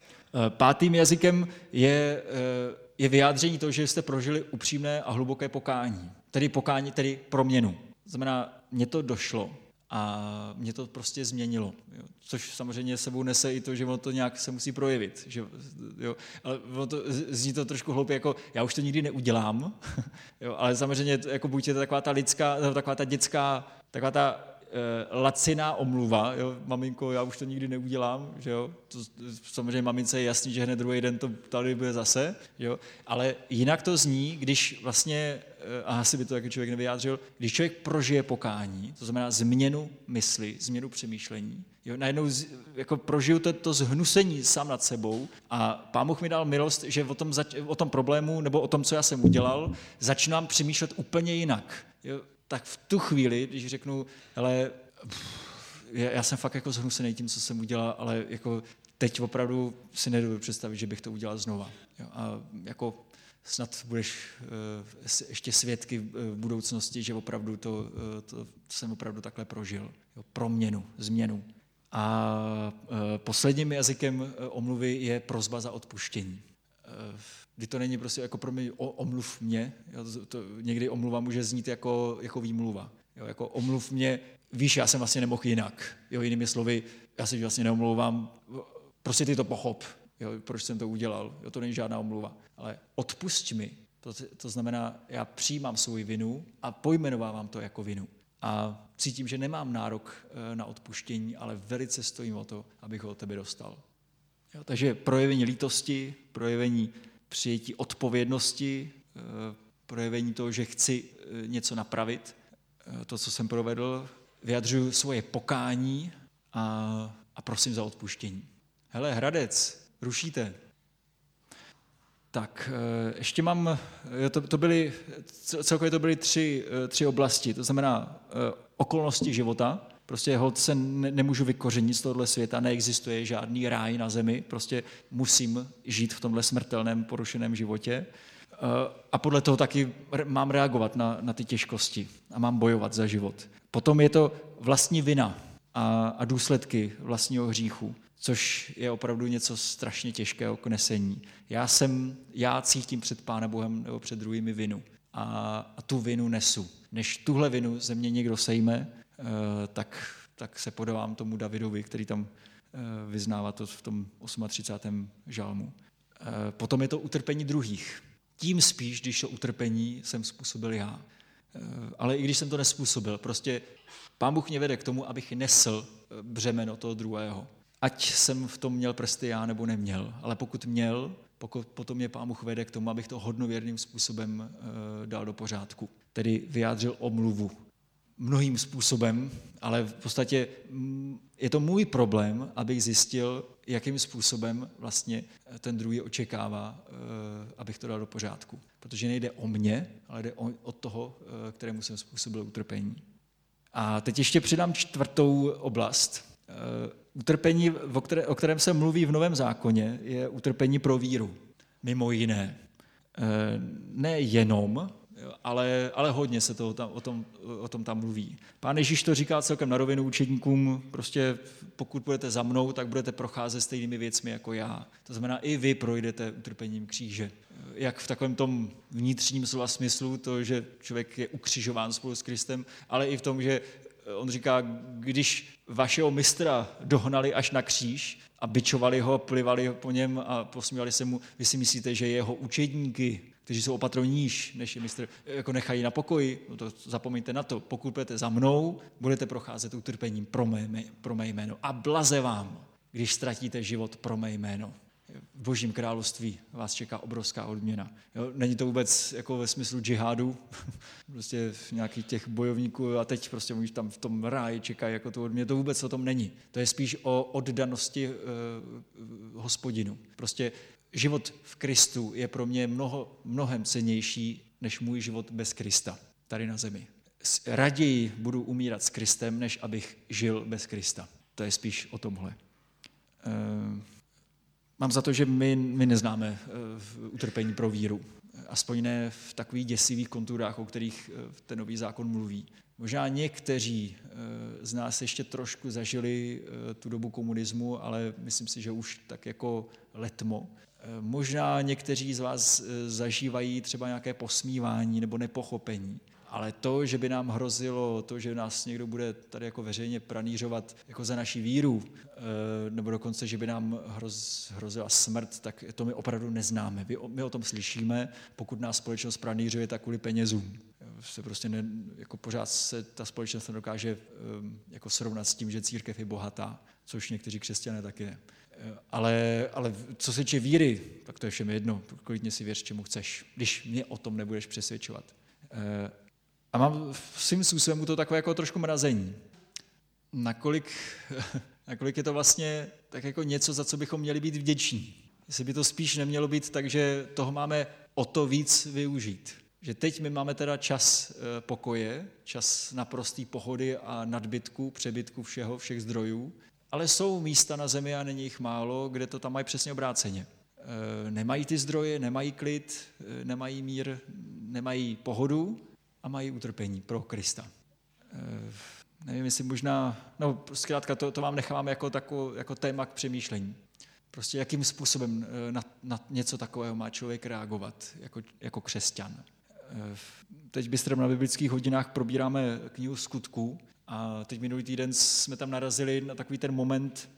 Pátým jazykem je, je vyjádření toho, že jste prožili upřímné a hluboké pokání. Tedy pokání, tedy proměnu. Znamená, mně to došlo. A mě to prostě změnilo, jo. Což samozřejmě sebou nese i to, že ono to nějak se musí projevit. Že, jo. Ale ono to, zní to trošku hloupě, jako já už to nikdy neudělám, jo. Ale samozřejmě jako buď je to taková ta lidská, taková ta dětská, taková ta e, laciná omluva, jo. Maminko, já už to nikdy neudělám, že jo. To, samozřejmě mamince je jasný, že hned druhý den to tady bude zase, jo. Ale jinak to zní, když vlastně a asi by to taky člověk nevyjádřil, když člověk prožije pokání, to znamená změnu mysli, změnu přemýšlení, jo, najednou z, jako prožiju to, to zhnusení sám nad sebou a Pán Bůh mi dal milost, že o tom, zač, o tom problému nebo o tom, co já jsem udělal, začínám přemýšlet úplně jinak. Jo, tak v tu chvíli, když řeknu, hele, já, já jsem fakt jako zhnusený tím, co jsem udělal, ale jako teď opravdu si nedovedu představit, že bych to udělal znova. Jo, a jako snad budeš uh, ještě svědky v budoucnosti, že opravdu to, uh, to, to jsem opravdu takhle prožil. Jo, proměnu, změnu. A uh, posledním jazykem uh, omluvy je prosba za odpuštění. Uh, kdy to není prostě jako pro mě omluv mě, jo, to, to, někdy omluva může znít jako, jako výmluva. Jo, jako omluv mě, víš, já jsem vlastně nemohl jinak. Jo, jinými slovy, já si vlastně neomlouvám, prostě ty to pochop. Jo, proč jsem to udělal, jo, to není žádná omluva. Ale odpusť mi, to, to znamená, já přijímám svou vinu a pojmenovávám to jako vinu. A cítím, že nemám nárok na odpuštění, ale velice stojím o to, abych ho od tebe dostal. Jo, takže projevení lítosti, projevení přijetí odpovědnosti, projevení toho, že chci něco napravit, to, co jsem provedl, vyjadřuju svoje pokání a, a prosím za odpuštění. Hele, Hradec, rušíte. Tak, ještě mám, to, to byly, celkově to byly tři, tři oblasti, to znamená okolnosti života, prostě holt se ne, nemůžu vykořenit z tohohle světa, neexistuje žádný ráj na zemi, prostě musím žít v tomhle smrtelném porušeném životě a podle toho taky mám reagovat na, na ty těžkosti a mám bojovat za život. Potom je to vlastní vina a, a důsledky vlastního hříchu, což je opravdu něco strašně těžkého k nesení. Já jsem, já cítím před Pánem Bohem nebo před druhými vinu a, a tu vinu nesu. Než tuhle vinu ze mě někdo sejme, tak, tak se podávám tomu Davidovi, který tam vyznává to v tom třicátém osmém žalmu. Potom je to utrpení druhých. Tím spíš, když to utrpení jsem způsobil já. Ale i když jsem to nespůsobil, prostě Pán Bůh mě vede k tomu, abych nesl břemeno toho druhého. Ať jsem v tom měl prsty já nebo neměl, ale pokud měl, pokud potom mě Pán Bůh vede k tomu, abych to hodnověrným způsobem e, dal do pořádku. Tedy vyjádřil omluvu. mnohým způsobem, ale v podstatě je to můj problém, abych zjistil, jakým způsobem vlastně ten druhý očekává, abych to dal do pořádku. Protože nejde o mě, ale jde o toho, kterému jsem způsobil utrpení. A teď ještě přidám čtvrtou oblast. Utrpení, o, které, o kterém se mluví v Novém zákoně, je utrpení pro víru. Mimo jiné. Ne jenom, ale, ale hodně se to tam, o, tom, o tom tam mluví. Pán Ježíš to říká celkem na rovinu učedníkům, prostě pokud budete za mnou, tak budete procházet stejnými věcmi jako já. To znamená, i vy projdete utrpením kříže. Jak v takovém tom vnitřním slova smyslu, to, že člověk je ukřižován spolu s Kristem, ale i v tom, že on říká, když vašeho mistra dohnali až na kříž a bičovali ho, plivali po něm a posmívali se mu, vy si myslíte, že jeho učedníky, kteří jsou opatro níž, než je mistr, jako nechají na pokoji, no to zapomeňte na to. Pokud budete za mnou, budete procházet utrpením pro mé, pro mé jméno. A blaze vám, když ztratíte život pro mé jméno. V Božím království vás čeká obrovská odměna. Jo? Není to vůbec jako ve smyslu džihádu, prostě nějakých těch bojovníků a teď prostě můžeš tam v tom ráji čekají jako tu odměnu. To vůbec o tom není. To je spíš o oddanosti eh, Hospodinu. Prostě život v Kristu je pro mě mnoho, mnohem cennější než můj život bez Krista tady na zemi. Raději budu umírat s Kristem, než abych žil bez Krista. To je spíš o tomhle. Eh, Mám za to, že my, my neznáme uh, utrpení pro víru. Aspoň ne v takových děsivých konturách, o kterých uh, ten Nový zákon mluví. Možná někteří uh, z nás ještě trošku zažili uh, tu dobu komunismu, ale myslím si, že už tak jako letmo. Uh, možná někteří z vás uh, zažívají třeba nějaké posmívání nebo nepochopení. Ale to, že by nám hrozilo, to, že nás někdo bude tady jako veřejně pranířovat jako za naši víru, nebo dokonce, že by nám hroz, hrozila smrt, tak to my opravdu neznáme. My o tom slyšíme, pokud nás společnost pranířuje, tak kvůli penězům. Se prostě ne, jako pořád se ta společnost nedokáže jako srovnat s tím, že církev je bohatá, což někteří křesťané taky ne. Ale, ale co se týče víry, tak to je všem jedno. Klidně si věř, čemu chceš, když mě o tom nebudeš přesvědčovat. A mám svým způsobem to takové jako trošku mrazení. Nakolik, nakolik je to vlastně tak jako něco, za co bychom měli být vděční. Jestli by to spíš nemělo být tak, že toho máme o to víc využít. Že teď my máme teda čas pokoje, čas naprostý pohody a nadbytku, přebytku všeho, všech zdrojů, ale jsou místa na zemi a není jich málo, kde to tam mají přesně obráceně. Nemají ty zdroje, nemají klid, nemají mír, nemají pohodu, a mají utrpení pro Krista. E, nevím, jestli možná, no zkrátka to, to vám nechám jako, tako, jako téma k přemýšlení. Prostě jakým způsobem na, na něco takového má člověk reagovat jako, jako křesťan. E, teď bystrem na biblických hodinách probíráme knihu Skutků a teď minulý týden jsme tam narazili na takový ten moment,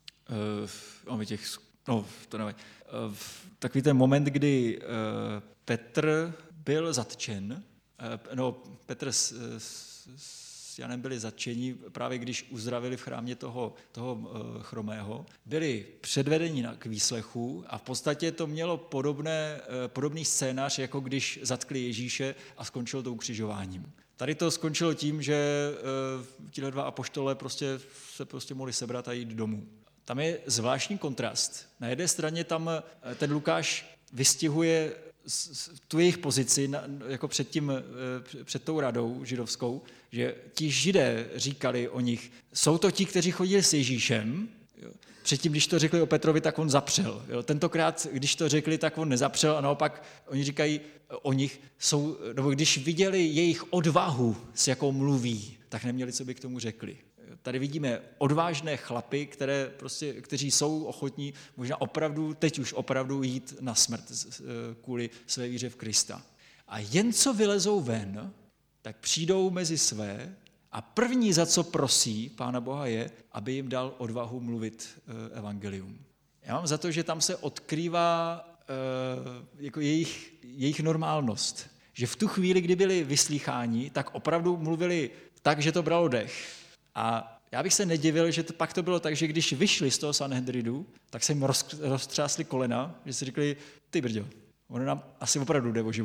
e, těch, no to nevím, e, takový ten moment, kdy e, Petr byl zatčen. No, Petr s, s, s Janem byli zatčeni právě když uzdravili v chrámě toho, toho chromého. Byli předvedeni k výslechu a v podstatě to mělo podobné, podobný scénář, jako když zatkli Ježíše a skončilo to ukřižováním. Tady to skončilo tím, že tihle dva apoštole prostě se prostě mohli sebrat a jít domů. Tam je zvláštní kontrast. Na jedné straně tam ten Lukáš vystihuje tu jejich pozici jako před, tím, před tou radou židovskou, že ti Židé říkali o nich, jsou to ti, kteří chodili s Ježíšem, jo. Předtím, když to řekli o Petrovi, tak on zapřel. Jo. Tentokrát, když to řekli, tak on nezapřel a naopak oni říkají o nich, jsou, nebo když viděli jejich odvahu, s jakou mluví, tak neměli, co by k tomu řekli. Tady vidíme odvážné chlapy, které prostě, kteří jsou ochotní možná opravdu, teď už opravdu jít na smrt kvůli své víře v Krista. A jen co vylezou ven, tak přijdou mezi své a první, za co prosí Pána Boha, je, aby jim dal odvahu mluvit evangelium. Já mám za to, že tam se odkrývá jako jejich, jejich normálnost. Že v tu chvíli, kdy byli vyslýcháni, tak opravdu mluvili tak, že to bralo dech. A já bych se nedivil, že to, pak to bylo tak, že když vyšli z toho Sanhedridu, tak se jim roz, roztřásly kolena, že si řekli, ty brďo, ono nám asi opravdu jde o život.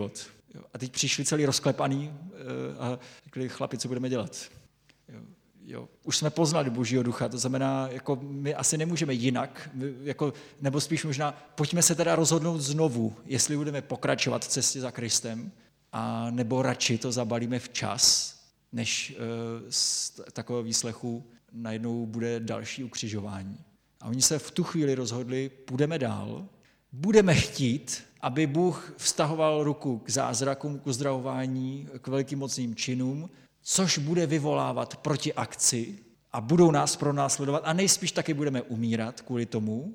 Jo. A teď přišli celý rozklepaný a řekli, chlapi, co budeme dělat? Jo. Jo. Už jsme poznali Božího ducha, to znamená, jako my asi nemůžeme jinak, my, jako, nebo spíš možná, pojďme se teda rozhodnout znovu, jestli budeme pokračovat v cestě za Kristem, a nebo radši to zabalíme včas, než uh, z takového výslechu najednou bude další ukřižování. A oni se v tu chvíli rozhodli, půjdeme dál, budeme chtít, aby Bůh vztahoval ruku k zázrakům, k uzdravování, k velkým mocným činům, což bude vyvolávat protiakci a budou nás pronásledovat a nejspíš taky budeme umírat kvůli tomu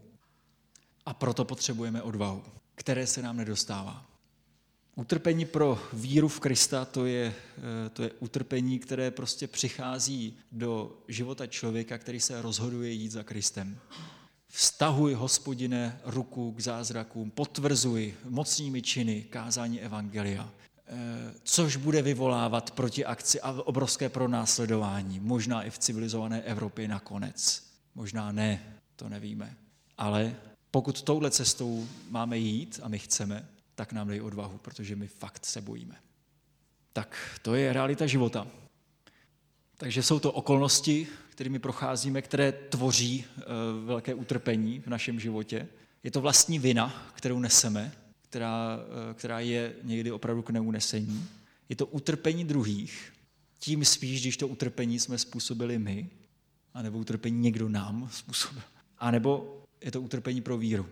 a proto potřebujeme odvahu, které se nám nedostává. Utrpení pro víru v Krista, to je, to je utrpení, které prostě přichází do života člověka, který se rozhoduje jít za Kristem. Vztahuj, Hospodine, ruku k zázrakům, potvrzuj mocnými činy kázání evangelia, což bude vyvolávat protiakci a obrovské pronásledování, možná i v civilizované Evropě nakonec. Možná ne, to nevíme. Ale pokud touhle cestou máme jít a my chceme, tak nám dej odvahu, protože my fakt se bojíme. Tak to je realita života. Takže jsou to okolnosti, kterými procházíme, které tvoří velké utrpení v našem životě. Je to vlastní vina, kterou neseme, která, která je někdy opravdu k neunesení. Je to utrpení druhých, tím spíš, když to utrpení jsme způsobili my, anebo utrpení někdo nám způsobil, anebo je to utrpení pro víru.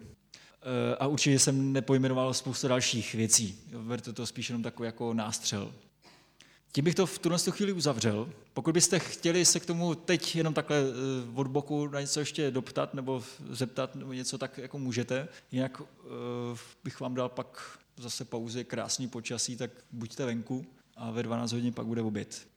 A určitě jsem nepojmenoval spoustu dalších věcí. Berte to spíš jenom takový jako nástřel. Tím bych to v tuhle chvíli uzavřel. Pokud byste chtěli se k tomu teď jenom takhle od boku na něco ještě doptat nebo zeptat nebo něco, tak jako můžete. Jinak uh, bych vám dal pak zase pauzy, krásný počasí, tak buďte venku a ve dvanáct hodin pak bude oběd.